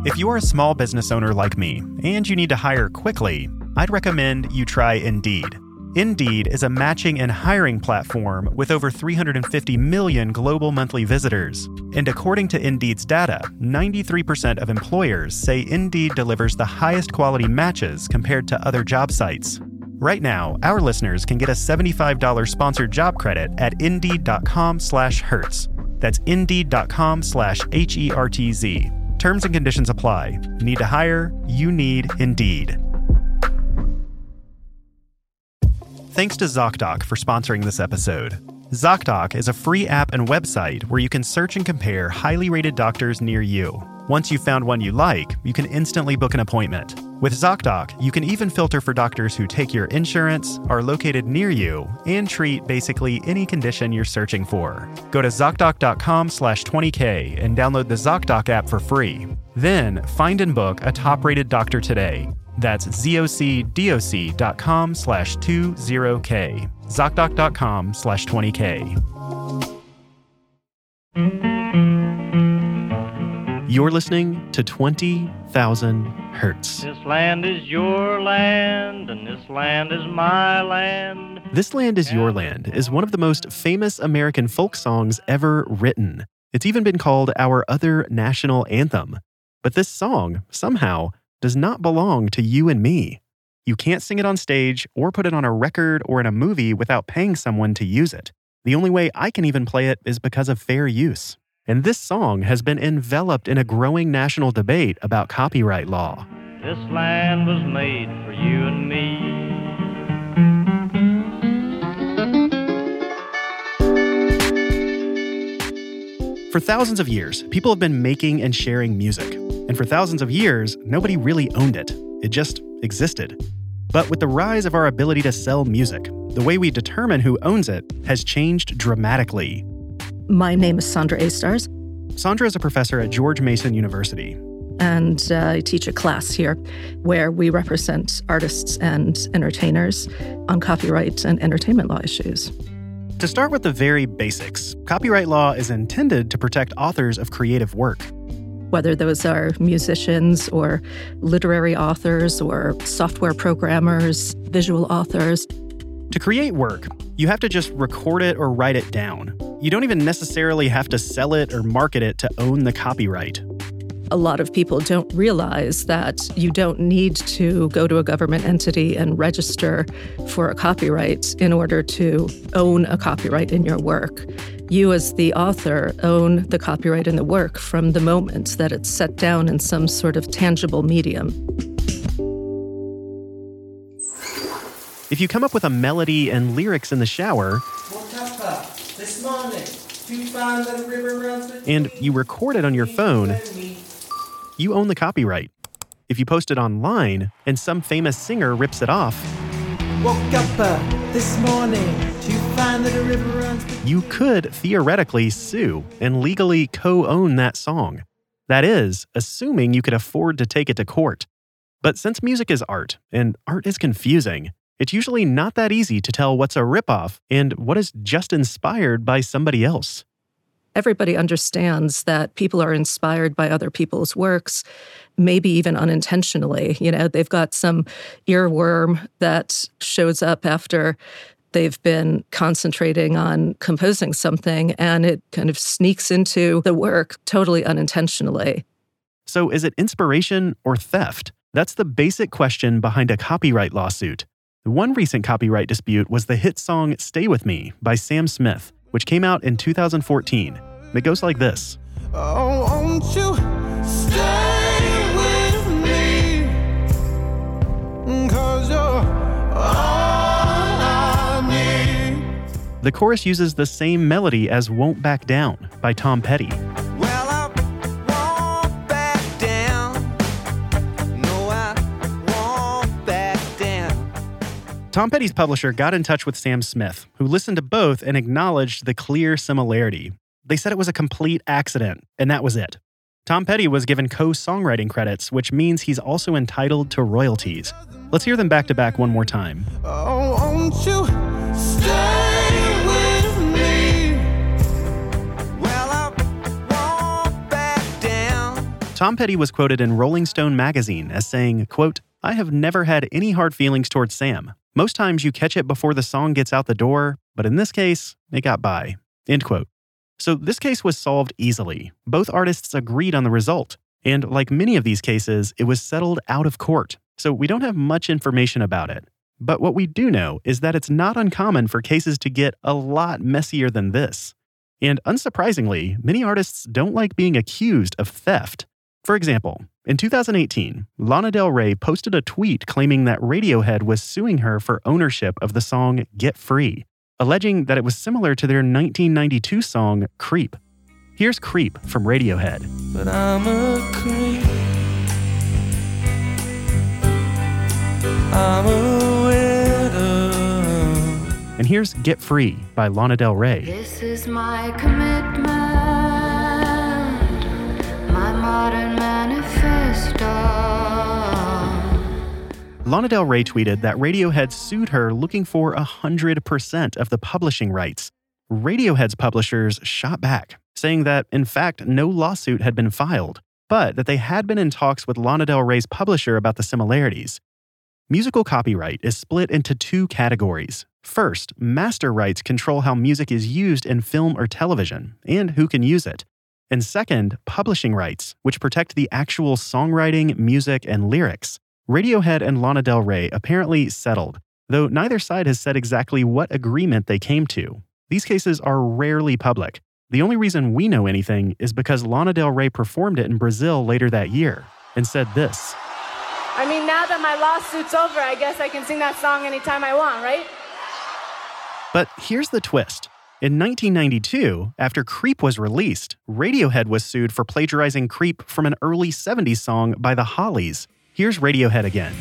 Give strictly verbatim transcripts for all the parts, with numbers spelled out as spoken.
If you're a small business owner like me and you need to hire quickly, I'd recommend you try Indeed. Indeed is a matching and hiring platform with over three hundred fifty million global monthly visitors. And according to Indeed's data, ninety-three percent of employers say Indeed delivers the highest quality matches compared to other job sites. Right now, our listeners can get a seventy-five dollars sponsored job credit at Indeed.com slash Hertz. That's Indeed.com slash H E R T Z. Terms and conditions apply. Need to hire? You need Indeed. Thanks to ZocDoc for sponsoring this episode. ZocDoc is a free app and website where you can search and compare highly rated doctors near you. Once you've found one you like, you can instantly book an appointment. With ZocDoc, you can even filter for doctors who take your insurance, are located near you, and treat basically any condition you're searching for. Go to ZocDoc.com slash 20K and download the ZocDoc app for free. Then, find and book a top-rated doctor today. That's ZocDoc.com slash 20K. ZocDoc.com slash 20K. You're listening to twenty thousand Hertz. This land is your land, and this land is my land. This Land Is Your Land is one of the most famous American folk songs ever written. It's even been called our other national anthem. But this song, somehow, does not belong to you and me. You can't sing it on stage or put it on a record or in a movie without paying someone to use it. The only way I can even play it is because of fair use. And this song has been enveloped in a growing national debate about copyright law. This land was made for you and me. For thousands of years, people have been making and sharing music. And for thousands of years, nobody really owned it. It just existed. But with the rise of our ability to sell music, the way we determine who owns it has changed dramatically. My name is Sandra Astars. Sandra is a professor at George Mason University. And uh, I teach a class here where we represent artists and entertainers on copyright and entertainment law issues. To start with the very basics, copyright law is intended to protect authors of creative work. Whether those are musicians or literary authors or software programmers, visual authors. To create work, you have to just record it or write it down. You don't even necessarily have to sell it or market it to own the copyright. A lot of people don't realize that you don't need to go to a government entity and register for a copyright in order to own a copyright in your work. You as the author own the copyright in the work from the moment that it's set down in some sort of tangible medium. If you come up with a melody and lyrics in the shower, this morning, you find that a river runs and you record it on your phone, you own the copyright. If you post it online and some famous singer rips it off, woke up uh, this morning to find that a river runs. You could theoretically sue and legally co-own that song. That is, assuming you could afford to take it to court. But since music is art, and art is confusing, it's usually not that easy to tell what's a ripoff and what is just inspired by somebody else. Everybody understands that people are inspired by other people's works, maybe even unintentionally. You know, they've got some earworm that shows up after they've been concentrating on composing something, and it kind of sneaks into the work totally unintentionally. So is it inspiration or theft? That's the basic question behind a copyright lawsuit. One recent copyright dispute was the hit song Stay With Me by Sam Smith, which came out in two thousand fourteen. It goes like this. Oh, won't you stay with me? 'Cause you're all I need. The chorus uses the same melody as Won't Back Down by Tom Petty. Well, I won't back down. No, I won't back down. Tom Petty's publisher got in touch with Sam Smith, who listened to both and acknowledged the clear similarity. They said it was a complete accident, and that was it. Tom Petty was given co-songwriting credits, which means he's also entitled to royalties. Let's hear them back to back one more time. Oh, won't you stay with me? Well, I won't back down. Tom Petty was quoted in Rolling Stone magazine as saying, quote, "I have never had any hard feelings towards Sam. Most times you catch it before the song gets out the door, but in this case, it got by." End quote. So this case was solved easily. Both artists agreed on the result. And like many of these cases, it was settled out of court. So we don't have much information about it. But what we do know is that it's not uncommon for cases to get a lot messier than this. And unsurprisingly, many artists don't like being accused of theft. For example, in two thousand eighteen, Lana Del Rey posted a tweet claiming that Radiohead was suing her for ownership of the song Get Free, alleging that it was similar to their nineteen ninety-two song Creep. Here's Creep from Radiohead. But I'm a creep. I'm a widow. And here's Get Free by Lana Del Rey. This is my commitment, my modern manifesto. Lana Del Rey tweeted that Radiohead sued her looking for one hundred percent of the publishing rights. Radiohead's publishers shot back, saying that, in fact, no lawsuit had been filed, but that they had been in talks with Lana Del Rey's publisher about the similarities. Musical copyright is split into two categories. First, master rights control how music is used in film or television, and who can use it. And second, publishing rights, which protect the actual songwriting, music, and lyrics. Radiohead and Lana Del Rey apparently settled, though neither side has said exactly what agreement they came to. These cases are rarely public. The only reason we know anything is because Lana Del Rey performed it in Brazil later that year and said this. I mean, now that my lawsuit's over, I guess I can sing that song anytime I want, right? But here's the twist. In nineteen ninety-two, after Creep was released, Radiohead was sued for plagiarizing Creep from an early seventies song by the Hollies. Here's Radiohead again.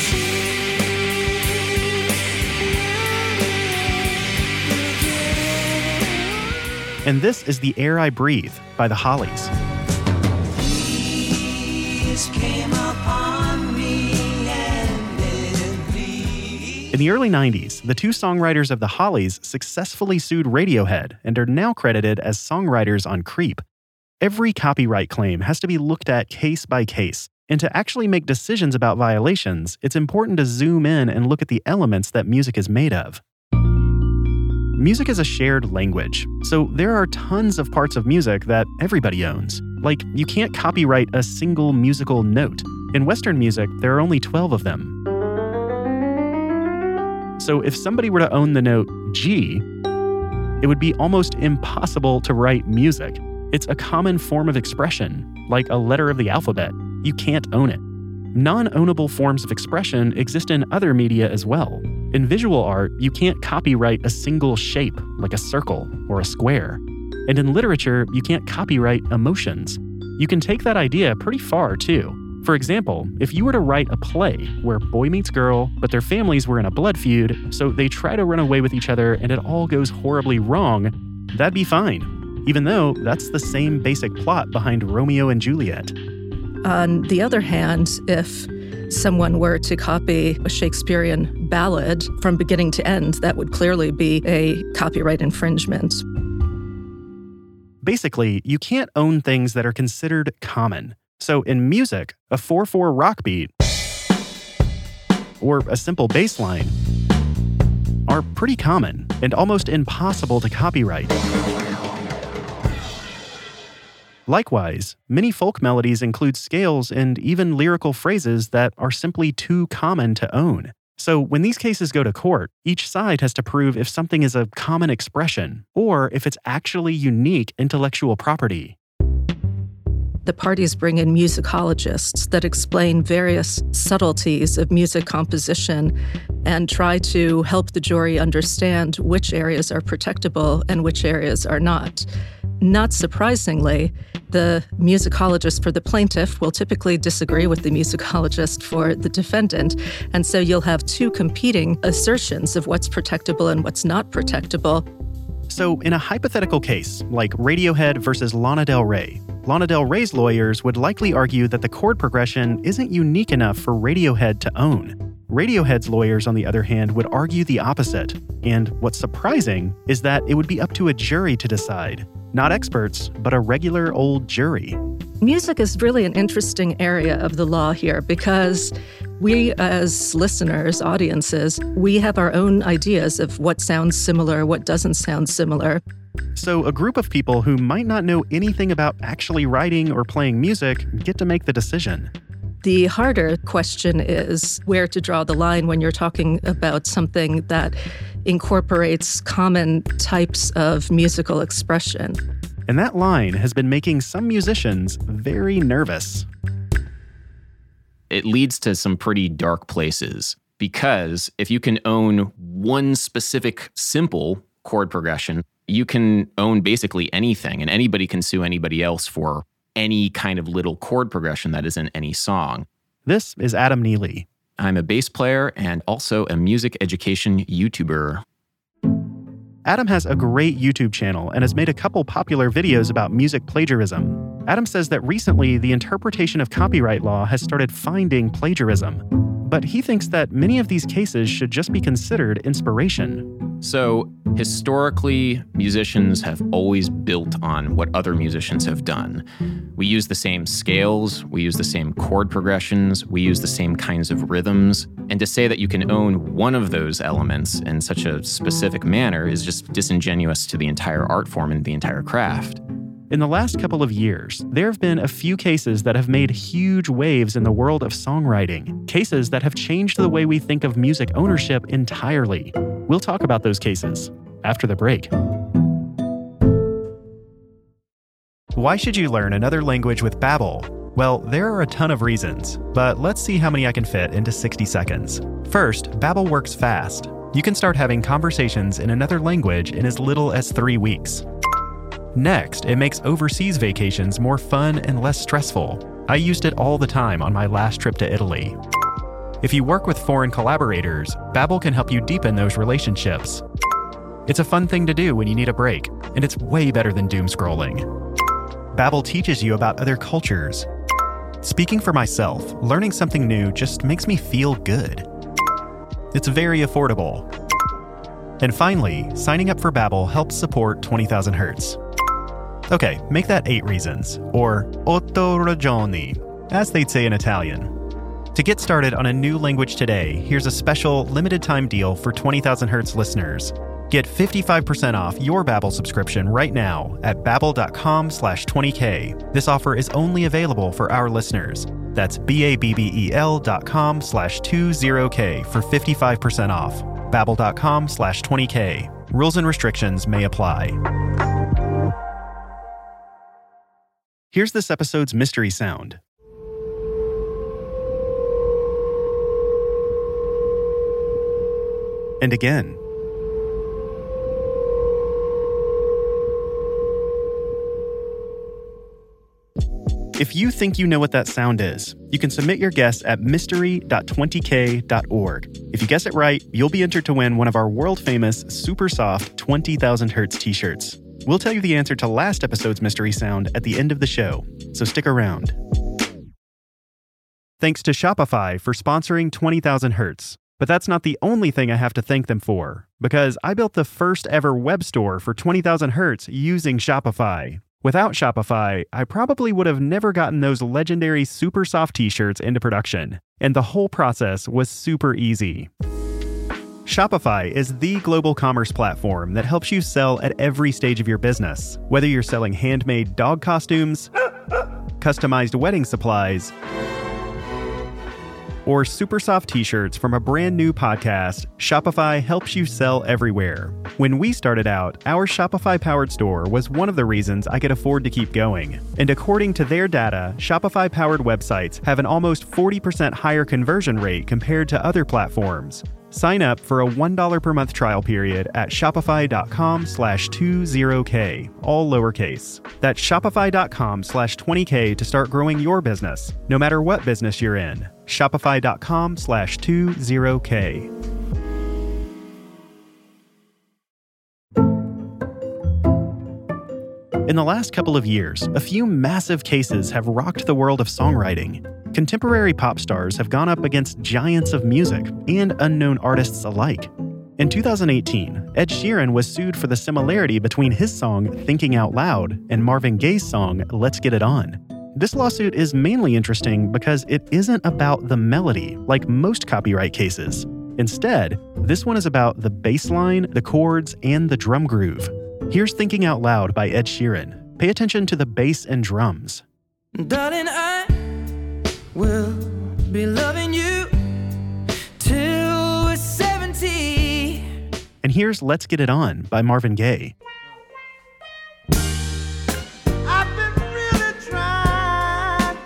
And this is The Air I Breathe by the Hollies. In the early nineties, the two songwriters of the Hollies successfully sued Radiohead and are now credited as songwriters on Creep. Every copyright claim has to be looked at case by case, and to actually make decisions about violations, it's important to zoom in and look at the elements that music is made of. Music is a shared language, so there are tons of parts of music that everybody owns. Like, you can't copyright a single musical note. In Western music, there are only twelve of them. So if somebody were to own the note G, it would be almost impossible to write music. It's a common form of expression, like a letter of the alphabet. You can't own it. Non-ownable forms of expression exist in other media as well. In visual art, you can't copyright a single shape, like a circle or a square. And in literature, you can't copyright emotions. You can take that idea pretty far, too. For example, if you were to write a play where boy meets girl, but their families were in a blood feud, so they try to run away with each other and it all goes horribly wrong, that'd be fine, even though that's the same basic plot behind Romeo and Juliet. On the other hand, if someone were to copy a Shakespearean ballad from beginning to end, that would clearly be a copyright infringement. Basically, you can't own things that are considered common. So in music, a four four rock beat or a simple bass line are pretty common and almost impossible to copyright. Likewise, many folk melodies include scales and even lyrical phrases that are simply too common to own. So when these cases go to court, each side has to prove if something is a common expression or if it's actually unique intellectual property. The parties bring in musicologists that explain various subtleties of music composition and try to help the jury understand which areas are protectable and which areas are not. Not surprisingly, the musicologist for the plaintiff will typically disagree with the musicologist for the defendant, and so you'll have two competing assertions of what's protectable and what's not protectable. So in a hypothetical case, like Radiohead versus Lana Del Rey, Lana Del Rey's lawyers would likely argue that the chord progression isn't unique enough for Radiohead to own. Radiohead's lawyers, on the other hand, would argue the opposite. And what's surprising is that it would be up to a jury to decide. Not experts, but a regular old jury. Music is really an interesting area of the law here because we as listeners, audiences, we have our own ideas of what sounds similar, what doesn't sound similar. So a group of people who might not know anything about actually writing or playing music get to make the decision. The harder question is where to draw the line when you're talking about something that incorporates common types of musical expression. And that line has been making some musicians very nervous. It leads to some pretty dark places because if you can own one specific simple chord progression, you can own basically anything, and anybody can sue anybody else for any kind of little chord progression that is in any song. This is Adam Neely. I'm a bass player and also a music education YouTuber. Adam has a great YouTube channel and has made a couple popular videos about music plagiarism. Adam says that recently the interpretation of copyright law has started finding plagiarism, but he thinks that many of these cases should just be considered inspiration. So historically, musicians have always built on what other musicians have done. We use the same scales, we use the same chord progressions, we use the same kinds of rhythms. And to say that you can own one of those elements in such a specific manner is just disingenuous to the entire art form and the entire craft. In the last couple of years, there have been a few cases that have made huge waves in the world of songwriting, cases that have changed the way we think of music ownership entirely. We'll talk about those cases after the break. Why should you learn another language with Babbel? Well, there are a ton of reasons, but let's see how many I can fit into sixty seconds. First, Babbel works fast. You can start having conversations in another language in as little as three weeks. Next, it makes overseas vacations more fun and less stressful. I used it all the time on my last trip to Italy. If you work with foreign collaborators, Babbel can help you deepen those relationships. It's a fun thing to do when you need a break, and it's way better than doom scrolling. Babbel teaches you about other cultures. Speaking for myself, learning something new just makes me feel good. It's very affordable. And finally, signing up for Babbel helps support twenty thousand hertz. Okay, make that eight reasons, or otto ragioni, as they'd say in Italian. To get started on a new language today, here's a special limited time deal for twenty thousand hertz listeners. Get fifty-five percent off your Babbel subscription right now at babbel.com slash 20k. This offer is only available for our listeners. That's B-A-B-B-E-L dot com slash 20k for fifty-five percent off. Babbel.com slash 20k. Rules and restrictions may apply. Here's this episode's mystery sound. And again. If you think you know what that sound is, you can submit your guess at mystery dot twenty k dot org. If you guess it right, you'll be entered to win one of our world-famous, super soft twenty thousand hertz t-shirts. We'll tell you the answer to last episode's mystery sound at the end of the show, so stick around. Thanks to Shopify for sponsoring twenty thousand hertz. But that's not the only thing I have to thank them for, because I built the first ever web store for twenty thousand hertz using Shopify. Without Shopify, I probably would have never gotten those legendary super soft t-shirts into production, and the whole process was super easy. Shopify is the global commerce platform that helps you sell at every stage of your business, whether you're selling handmade dog costumes, customized wedding supplies, or super soft t-shirts from a brand new podcast. Shopify helps you sell everywhere. When we started out, our Shopify-powered store was one of the reasons I could afford to keep going. And according to their data, Shopify-powered websites have an almost forty percent higher conversion rate compared to other platforms. Sign up for a one dollar per month trial period at shopify.com slash 20k, all lowercase. That's shopify.com slash 20k to start growing your business, no matter what business you're in. Shopify.com slash 20k. In the last couple of years, a few massive cases have rocked the world of songwriting. Contemporary pop stars have gone up against giants of music and unknown artists alike. In two thousand eighteen, Ed Sheeran was sued for the similarity between his song Thinking Out Loud and Marvin Gaye's song Let's Get It On. This lawsuit is mainly interesting because it isn't about the melody, like most copyright cases. Instead, this one is about the bass line, the chords, and the drum groove. Here's Thinking Out Loud by Ed Sheeran. Pay attention to the bass and drums. Darling, I will be loving you till we're seventy. And here's Let's Get It On by Marvin Gaye. I've been really trying,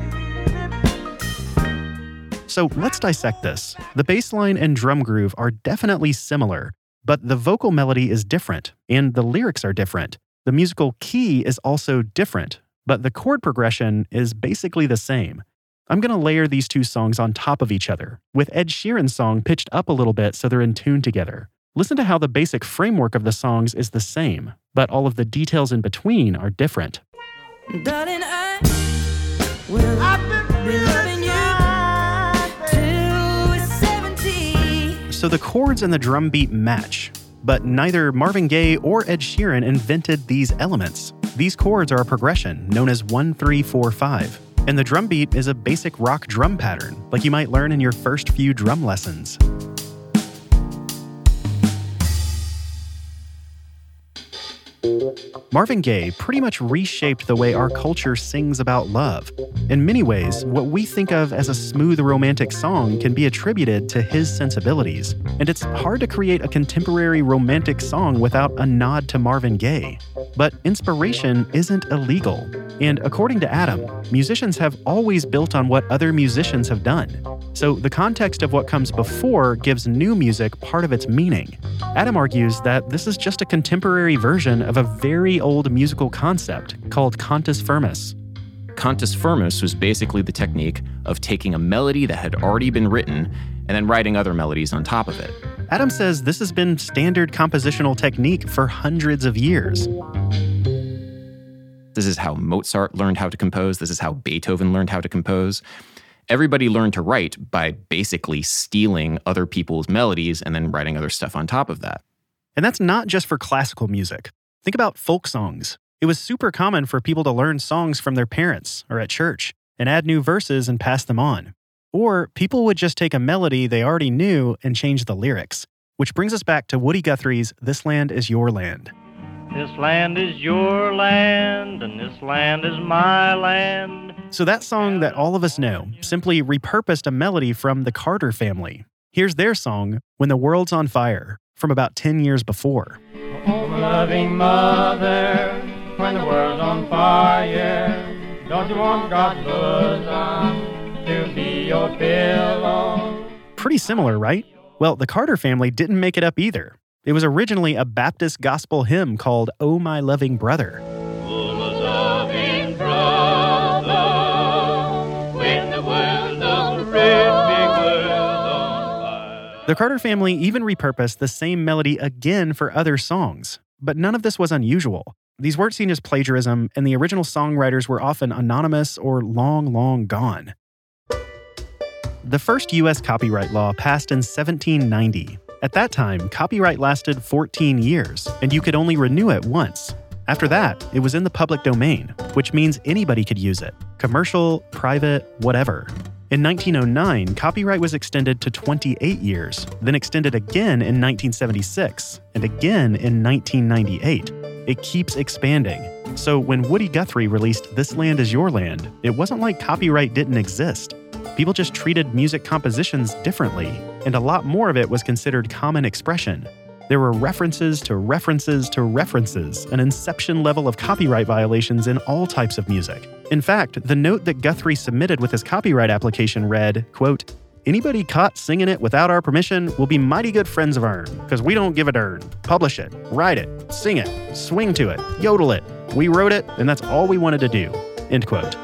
baby. So let's dissect this. The bass line and drum groove are definitely similar, but the vocal melody is different, and the lyrics are different. The musical key is also different, but the chord progression is basically the same. I'm going to layer these two songs on top of each other, with Ed Sheeran's song pitched up a little bit so they're in tune together. Listen to how the basic framework of the songs is the same, but all of the details in between are different. Darling, I will be loving you till we're seventy. So the chords and the drum beat match, but neither Marvin Gaye or Ed Sheeran invented these elements. These chords are a progression known as one three four five, and the drum beat is a basic rock drum pattern, like you might learn in your first few drum lessons. Marvin Gaye pretty much reshaped the way our culture sings about love. In many ways, what we think of as a smooth romantic song can be attributed to his sensibilities, and it's hard to create a contemporary romantic song without a nod to Marvin Gaye. But inspiration isn't illegal, and according to Adam, musicians have always built on what other musicians have done. So the context of what comes before gives new music part of its meaning. Adam argues that this is just a contemporary version of a very old musical concept called cantus firmus. Cantus firmus was basically the technique of taking a melody that had already been written and then writing other melodies on top of it. Adam says this has been standard compositional technique for hundreds of years. This is how Mozart learned how to compose. This is how Beethoven learned how to compose. Everybody learned to write by basically stealing other people's melodies and then writing other stuff on top of that. And that's not just for classical music. Think about folk songs. It was super common for people to learn songs from their parents or at church and add new verses and pass them on. Or people would just take a melody they already knew and change the lyrics. Which brings us back to Woody Guthrie's This Land Is Your Land. This land is your land, and this land is my land. So that song that all of us know simply repurposed a melody from the Carter Family. Here's their song, When the World's on Fire, from about ten years before. Oh, loving mother, when the world's on fire, don't you want God's bosom to be your pillow? Pretty similar, right? Well, the Carter Family didn't make it up either. It was originally a Baptist gospel hymn called Oh My Loving Brother. Oh, my loving brother, when the world's on the red, big world's on fire. The Carter Family even repurposed the same melody again for other songs, but none of this was unusual. These weren't seen as plagiarism, and the original songwriters were often anonymous or long, long gone. The first U S copyright law passed in seventeen ninety. At that time, copyright lasted fourteen years, and you could only renew it once. After that, it was in the public domain, which means anybody could use it. Commercial, private, whatever. In nineteen oh nine, copyright was extended to twenty-eight years, then extended again in nineteen seventy-six, and again in nineteen ninety-eight. It keeps expanding. So when Woody Guthrie released This Land Is Your Land, it wasn't like copyright didn't exist. People just treated music compositions differently, and a lot more of it was considered common expression. There were references to references to references, an inception level of copyright violations in all types of music. In fact, the note that Guthrie submitted with his copyright application read, quote, "Anybody caught singing it without our permission will be mighty good friends of ourn, because we don't give a darn. Publish it, write it, sing it, swing to it, yodel it. We wrote it, and that's all we wanted to do." End quote.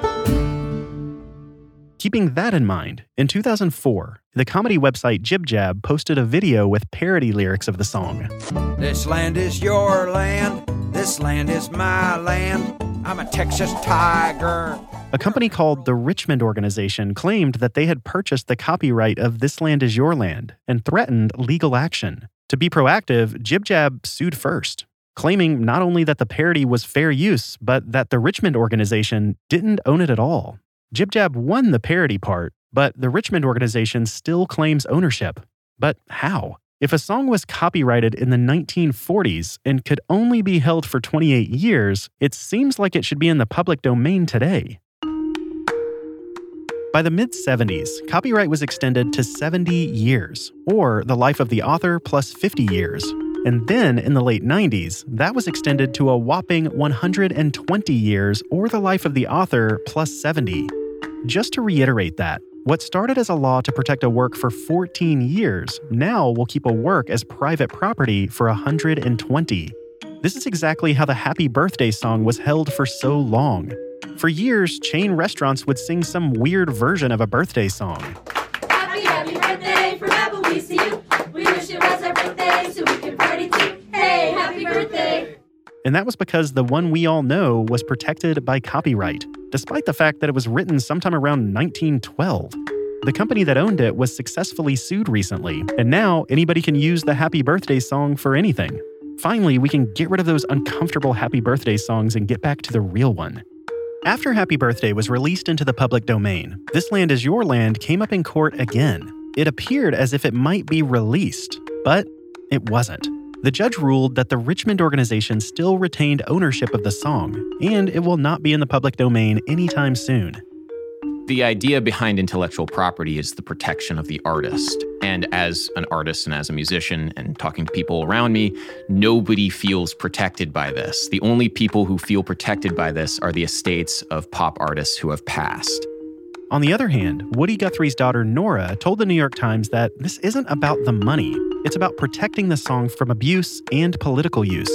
Keeping that in mind, in two thousand four, the comedy website Jib Jab posted a video with parody lyrics of the song. This land is your land, this land is my land, I'm a Texas tiger. A company called the Richmond Organization claimed that they had purchased the copyright of This Land Is Your Land and threatened legal action. To be proactive, Jib Jab sued first, claiming not only that the parody was fair use, but that the Richmond organization didn't own it at all. Jib Jab won the parody part, but the Richmond organization still claims ownership. But how? If a song was copyrighted in the nineteen forties and could only be held for twenty-eight years, it seems like it should be in the public domain today. By the mid-seventies, copyright was extended to seventy years, or the life of the author plus fifty years. And then, in the late nineties, that was extended to a whopping one hundred twenty years, or the life of the author plus seventy. Just to reiterate that, what started as a law to protect a work for fourteen years now will keep a work as private property for one hundred twenty. This is exactly how the Happy Birthday song was held for so long. For years, chain restaurants would sing some weird version of a birthday song. Happy, happy birthday from Applebee's to you. We wish it was our birthday so we can party too. Hey, happy birthday. And that was because the one we all know was protected by copyright, despite the fact that it was written sometime around nineteen twelve. The company that owned it was successfully sued recently, and now anybody can use the Happy Birthday song for anything. Finally, we can get rid of those uncomfortable Happy Birthday songs and get back to the real one. After Happy Birthday was released into the public domain, This Land Is Your Land came up in court again. It appeared as if it might be released, but it wasn't. The judge ruled that the Richmond organization still retained ownership of the song, and it will not be in the public domain anytime soon. The idea behind intellectual property is the protection of the artist. And as an artist and as a musician and talking to people around me, nobody feels protected by this. The only people who feel protected by this are the estates of pop artists who have passed. On the other hand, Woody Guthrie's daughter Nora told the New York Times that this isn't about the money. It's about protecting the song from abuse and political use.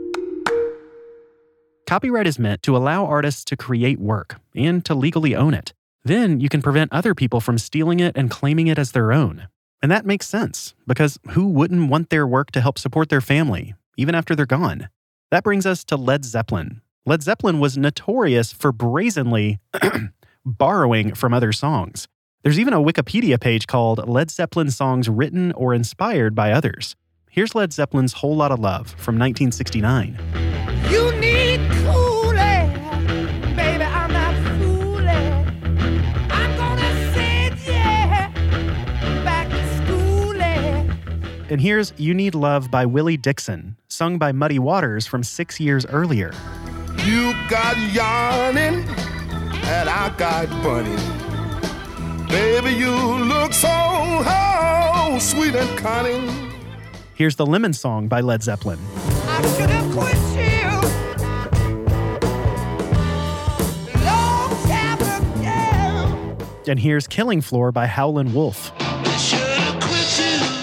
Copyright is meant to allow artists to create work and to legally own it. Then you can prevent other people from stealing it and claiming it as their own. And that makes sense, because who wouldn't want their work to help support their family, even after they're gone? That brings us to Led Zeppelin. Led Zeppelin was notorious for brazenly borrowing from other songs. There's even a Wikipedia page called Led Zeppelin Songs Written or Inspired by Others. Here's Led Zeppelin's Whole Lotta Love from nineteen sixty-nine. You need cool air, baby, I'm not fooling. I'm gonna send yeah, back to school. And here's You Need Love by Willie Dixon, sung by Muddy Waters from six years earlier. You got yarning, and I got bunny. Baby, you look so oh, sweet and cunning. Here's the Lemon Song by Led Zeppelin. I should have quit you long time ago. And here's Killing Floor by Howlin' Wolf. I should have quit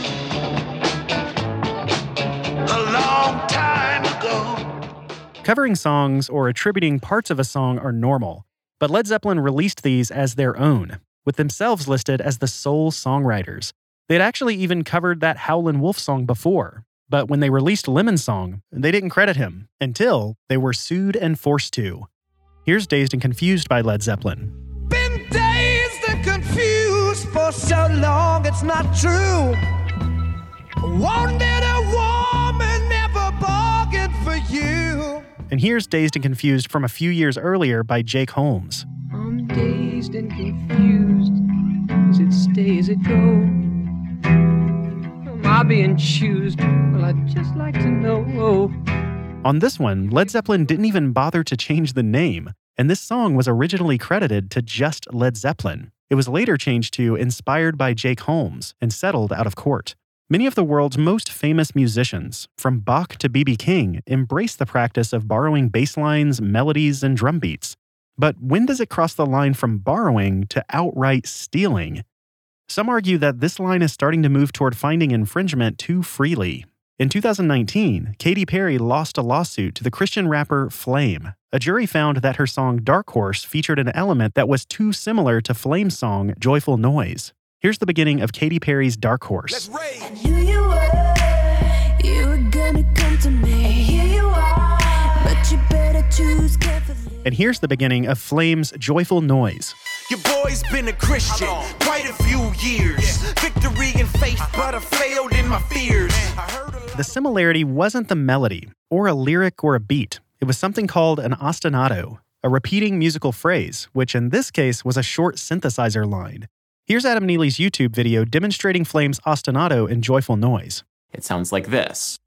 you a long time ago. Covering songs or attributing parts of a song are normal, but Led Zeppelin released these as their own, with themselves listed as the sole songwriters. They'd actually even covered that Howlin' Wolf song before, but when they released Lemon Song, they didn't credit him until they were sued and forced to. Here's Dazed and Confused by Led Zeppelin. Been dazed and confused for so long, it's not true. Wanted a woman, never bargained for you. And here's Dazed and Confused from a few years earlier by Jake Holmes. I'm dazed and confused. Is it stay, is it go? Am I being choosed? Well, I'd just like to know. On this one, Led Zeppelin didn't even bother to change the name, and this song was originally credited to just Led Zeppelin. It was later changed to Inspired by Jake Holmes and settled out of court. Many of the world's most famous musicians, from Bach to B B King, embrace the practice of borrowing bass lines, melodies, and drum beats. But when does it cross the line from borrowing to outright stealing? Some argue that this line is starting to move toward finding infringement too freely. In two thousand nineteen, Katy Perry lost a lawsuit to the Christian rapper Flame. A jury found that her song Dark Horse featured an element that was too similar to Flame's song Joyful Noise. Here's the beginning of Katy Perry's Dark Horse. I knew you were, you were gonna come to me. And here you are, but you better choose carefully. And here's the beginning of Flame's Joyful Noise. Your boy's been a Christian quite a few years. Victory and faith, but I failed in my fears. The similarity wasn't the melody. or a lyric or a beat. It was something called an ostinato, a repeating musical phrase, which in this case was a short synthesizer line. Here's Adam Neely's YouTube video demonstrating Flame's ostinato in Joyful Noise. It sounds like this.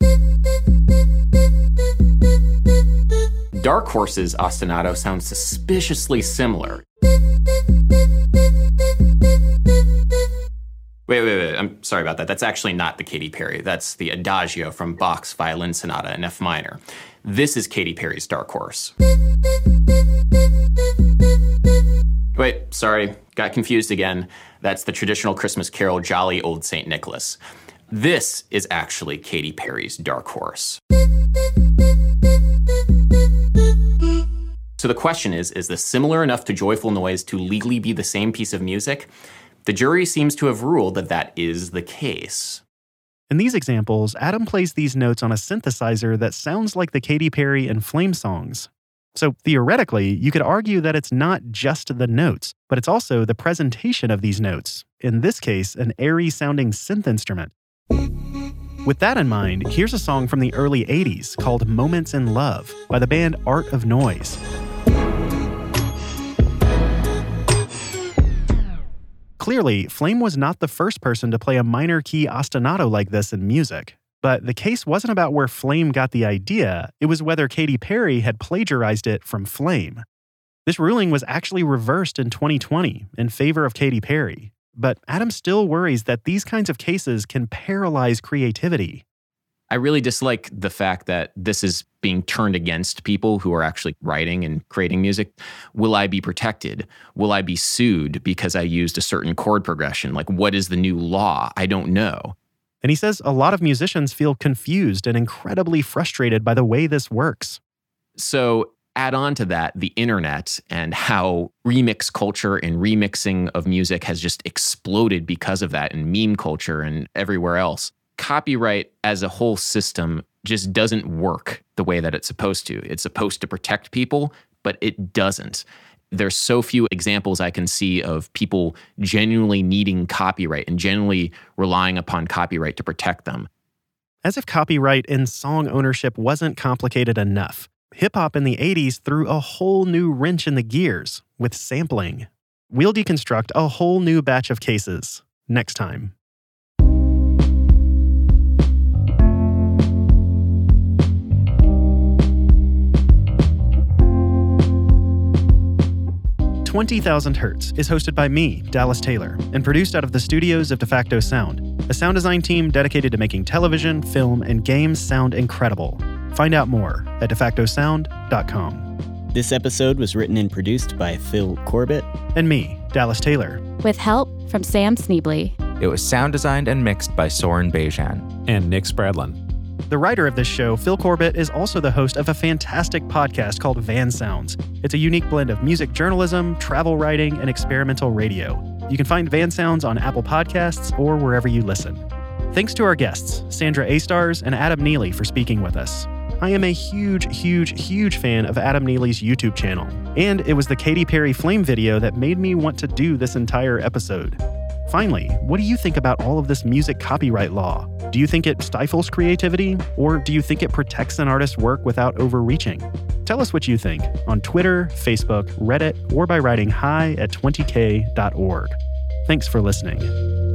Dark Horse's ostinato sounds suspiciously similar. Wait, wait, wait, I'm sorry about that. That's actually not the Katy Perry. That's the Adagio from Bach's Violin Sonata in F minor. This is Katy Perry's Dark Horse. Wait, sorry, got confused again. That's the traditional Christmas carol Jolly Old Saint Nicholas. This is actually Katy Perry's Dark Horse. So the question is, is this similar enough to Joyful Noise to legally be the same piece of music? The jury seems to have ruled that that is the case. In these examples, Adam plays these notes on a synthesizer that sounds like the Katy Perry and Flame songs. So theoretically, you could argue that it's not just the notes, but it's also the presentation of these notes, in this case, an airy-sounding synth instrument. With that in mind, here's a song from the early eighties called Moments in Love by the band Art of Noise. Clearly, Flame was not the first person to play a minor key ostinato like this in music. But the case wasn't about where Flame got the idea, it was whether Katy Perry had plagiarized it from Flame. This ruling was actually reversed in twenty twenty in favor of Katy Perry. But Adam still worries that these kinds of cases can paralyze creativity. I really dislike the fact that this is being turned against people who are actually writing and creating music. Will I be protected? Will I be sued because I used a certain chord progression? Like, what is the new law? I don't know. And he says a lot of musicians feel confused and incredibly frustrated by the way this works. So add on to that the internet and how remix culture and remixing of music has just exploded because of that, and meme culture and everywhere else. Copyright as a whole system just doesn't work the way that it's supposed to. It's supposed to protect people, but it doesn't. There's so few examples I can see of people genuinely needing copyright and genuinely relying upon copyright to protect them. As if copyright in song ownership wasn't complicated enough, hip-hop in the eighties threw a whole new wrench in the gears with sampling. We'll deconstruct a whole new batch of cases next time. twenty thousand Hertz is hosted by me, Dallas Taylor, and produced out of the studios of DeFacto Sound, a sound design team dedicated to making television, film, and games sound incredible. Find out more at defacto sound dot com. This episode was written and produced by Phil Corbett. And me, Dallas Taylor. With help from Sam Sneebly. It was sound designed and mixed by Soren Bejan. And Nick Spradlin. The writer of this show, Phil Corbett, is also the host of a fantastic podcast called Van Sounds. It's a unique blend of music journalism, travel writing, and experimental radio. You can find Van Sounds on Apple Podcasts or wherever you listen. Thanks to our guests, Sandra A-Stars and Adam Neely, for speaking with us. I am a huge, huge, huge fan of Adam Neely's YouTube channel, and it was the Katy Perry Flame video that made me want to do this entire episode. Finally, what do you think about all of this music copyright law? Do you think it stifles creativity, or do you think it protects an artist's work without overreaching? Tell us what you think on Twitter, Facebook, Reddit, or by writing hi at twenty k dot org. Thanks for listening.